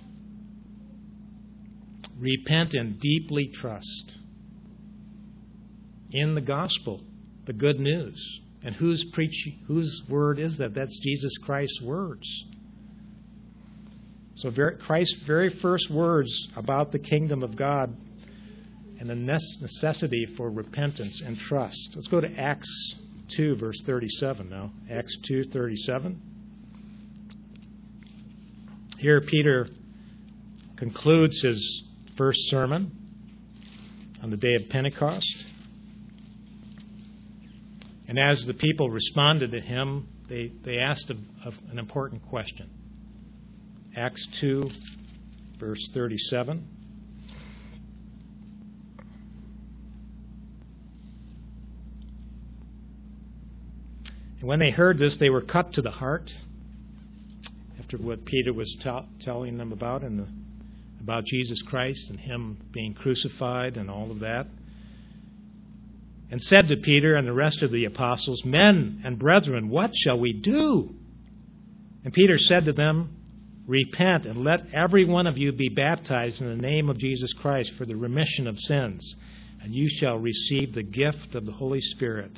Repent and deeply trust in the gospel, the good news. And whose word is that? That's Jesus Christ's words. So Christ's very first words about the kingdom of God and the necessity for repentance and trust. Let's go to Acts 2, verse 37 now. Acts 2:37. Here Peter concludes his first sermon on the day of Pentecost. And as the people responded to him, they asked an important question. Acts 2, verse 37. And when they heard this, they were cut to the heart after what Peter was telling them about, and about Jesus Christ and Him being crucified and all of that. and said to Peter and the rest of the apostles, "Men and brethren, what shall we do?" And Peter said to them, "Repent and let every one of you be baptized in the name of Jesus Christ for the remission of sins, and you shall receive the gift of the Holy Spirit."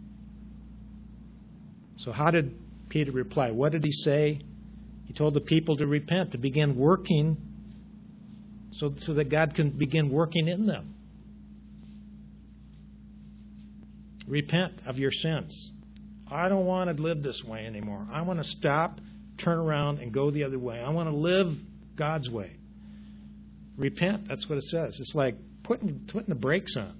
So how did Peter reply? What did he say? He told the people to repent, to begin working so that God can begin working in them. Repent of your sins. I don't want to live this way anymore. I want to stop, turn around, and go the other way. I want to live God's way. Repent, that's what it says. It's like putting the brakes on.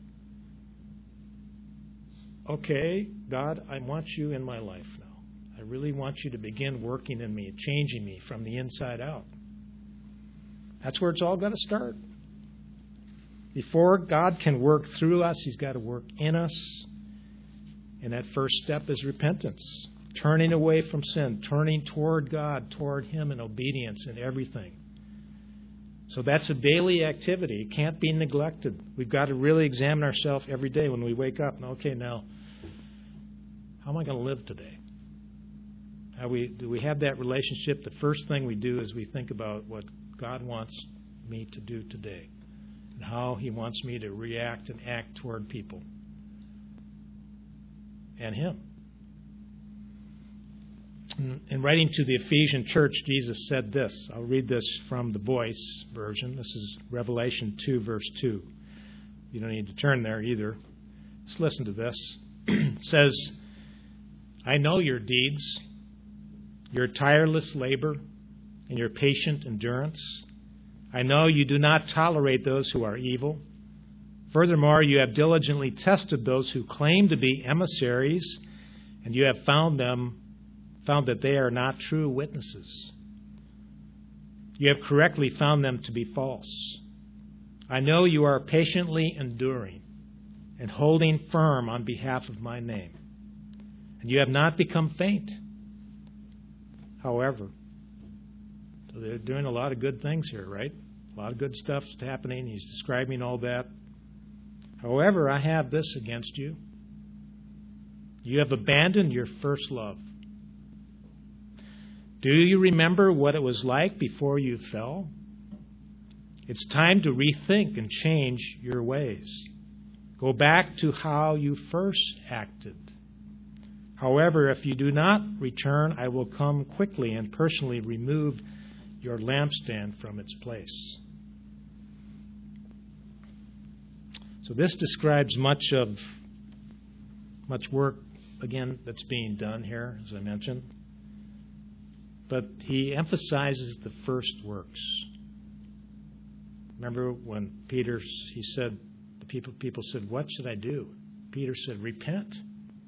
Okay, God, I want you in my life now. I really want you to begin working in me, changing me from the inside out. That's where it's all got to start. Before God can work through us, He's got to work in us. And that first step is repentance. Turning away from sin, turning toward God, toward Him in obedience in everything. So that's a daily activity. It can't be neglected. We've got to really examine ourselves every day when we wake up. And okay, now, how am I going to live today? Do we have that relationship? The first thing we do is we think about what God wants me to do today and how He wants me to react and act toward people and Him. In writing to the Ephesian church, Jesus said this. I'll read this from the Voice version. This is Revelation 2, verse 2. You don't need to turn there either. Just listen to this. It says, "I know your deeds, your tireless labor, and your patient endurance. I know you do not tolerate those who are evil. Furthermore, you have diligently tested those who claim to be emissaries, and you have found that they are not true witnesses. You have correctly found them to be false. I know you are patiently enduring and holding firm on behalf of my name, and you have not become faint. However," so they're doing a lot of good things here, right? A lot of good stuff's happening. He's describing all that. "However, I have this against you. You have abandoned your first love. Do you remember what it was like before you fell? It's time to rethink and change your ways. Go back to how you first acted. However, if you do not return, I will come quickly and personally remove your lampstand from its place." So this describes much work, again, that's being done here, as I mentioned. But he emphasizes the first works. Remember when he said, the people said, "What should I do?" Peter said, "Repent.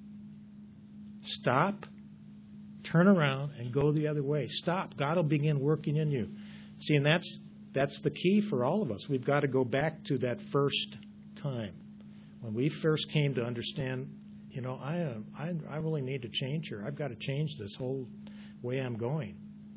Stop, turn around, and go the other way. Stop. God will begin working in you." See, and that's the key for all of us. We've got to go back to that first time when we first came to understand, I really need to change here. I've got to change this whole way I'm going.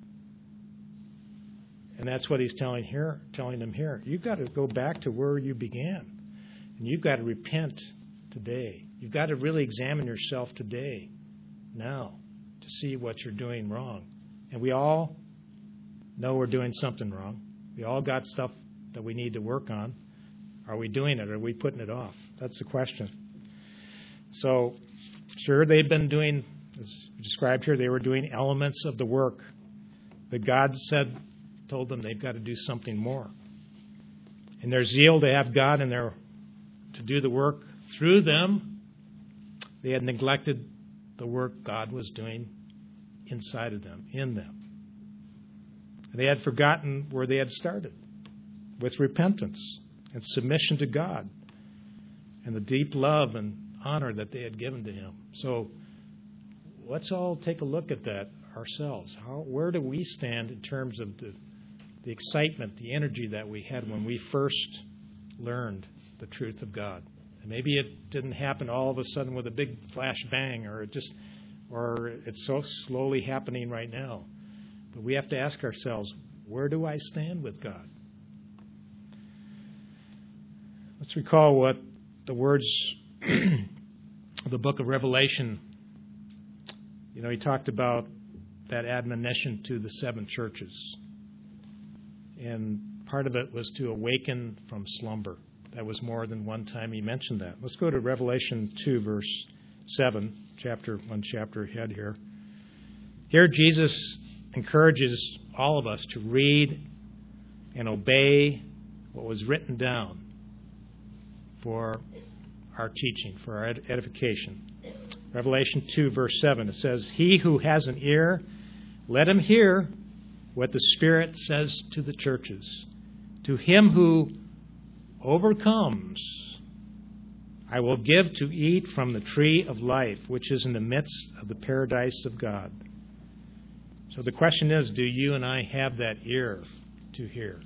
And that's what he's telling them here. You've got to go back to where you began. And you've got to repent today. You've got to really examine yourself today, now, to see what you're doing wrong. And we all know we're doing something wrong. We all got stuff that we need to work on. Are we doing it or are we putting it off? That's the question. So, sure, they've been doing, as described here, they were doing elements of the work. But God told them they've got to do something more. In their zeal to have God to do the work through them, they had neglected the work God was doing inside of them, in them. They had forgotten where they had started, with repentance and submission to God and the deep love and honor that they had given to Him. So let's all take a look at that ourselves. Where do we stand in terms of the excitement, the energy that we had when we first learned the truth of God? And maybe it didn't happen all of a sudden with a big flash bang, or it's so slowly happening right now. But we have to ask ourselves, where do I stand with God? Let's recall what the words the book of Revelation, he talked about that admonition to the 7 churches. And part of it was to awaken from slumber. That was more than one time he mentioned that. Let's go to Revelation 2, verse 7, one chapter ahead here. Here Jesus encourages all of us to read and obey what was written down for our teaching, for our edification. Revelation 2, verse 7, it says, "He who has an ear, let him hear what the Spirit says to the churches. To him who overcomes, I will give to eat from the tree of life, which is in the midst of the paradise of God." So the question is, do you and I have that ear to hear?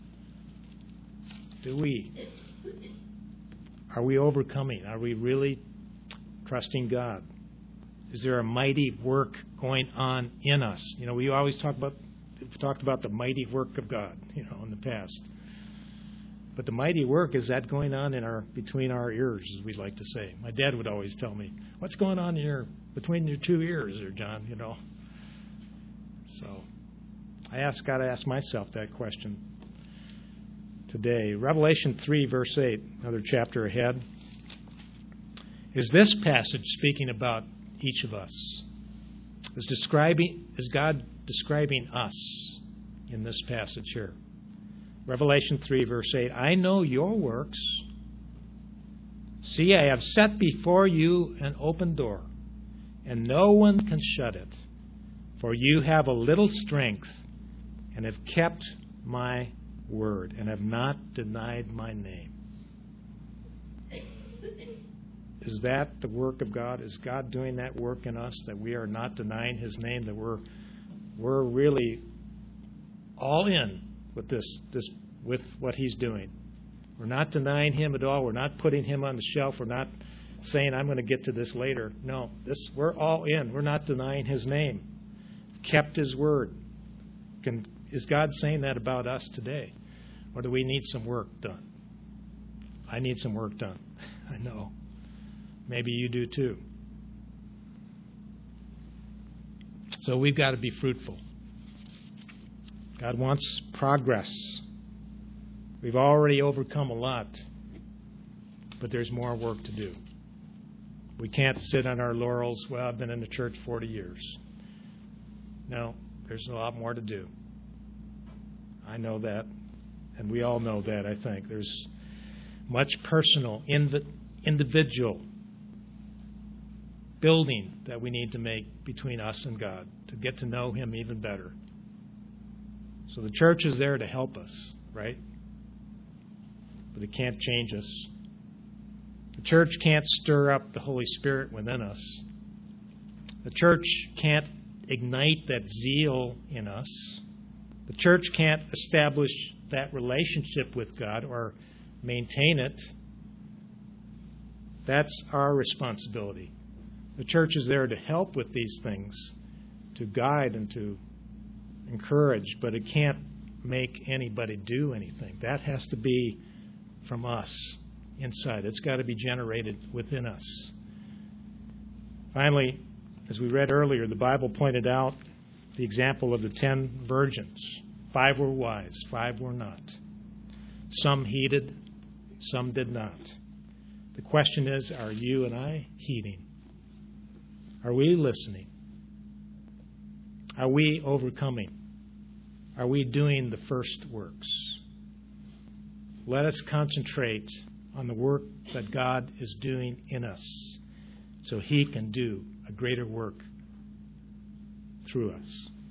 Do we? Are we overcoming? Are we really trusting God? Is there a mighty work going on in us? We always talked about the mighty work of God, in the past. But the mighty work, is that going on between our ears, as we like to say? My dad would always tell me, "What's going on between your 2 ears there, John?" So I got to ask myself that question today. Revelation 3, verse 8, another chapter ahead. Is this passage speaking about each of us? Is God describing us in this passage here? Revelation 3, verse 8, "I know your works. See, I have set before you an open door, and no one can shut it. For you have a little strength, and have kept my word, and have not denied my name." Is that the work of God? Is God doing that work in us, that we are not denying His name, that we're really all in with with what He's doing? We're not denying Him at all. We're not putting Him on the shelf. We're not saying, "I'm going to get to this later." No, we're all in. We're not denying His name. Kept His word. Is God saying that about us today? Or do we need some work done? I need some work done. I know. Maybe you do too. So we've got to be fruitful. God wants progress. We've already overcome a lot, but there's more work to do. We can't sit on our laurels. Well, I've been in the church 40 years. No, there's a lot more to do. I know that, and we all know that, I think. There's much personal, individual building that we need to make between us and God to get to know Him even better. So the church is there to help us, right? But it can't change us. The church can't stir up the Holy Spirit within us. The church can't ignite that zeal in us. The church can't establish that relationship with God or maintain it. That's our responsibility. The church is there to help with these things, to guide and to encourage, but it can't make anybody do anything. That has to be from us inside. It's got to be generated within us. Finally, as we read earlier, the Bible pointed out the example of the 10 virgins. 5 were wise, 5 were not. Some heeded, some did not. The question is, are you and I heeding? Are we listening? Are we overcoming? Are we doing the first works? Let us concentrate on the work that God is doing in us so He can do a greater work through us.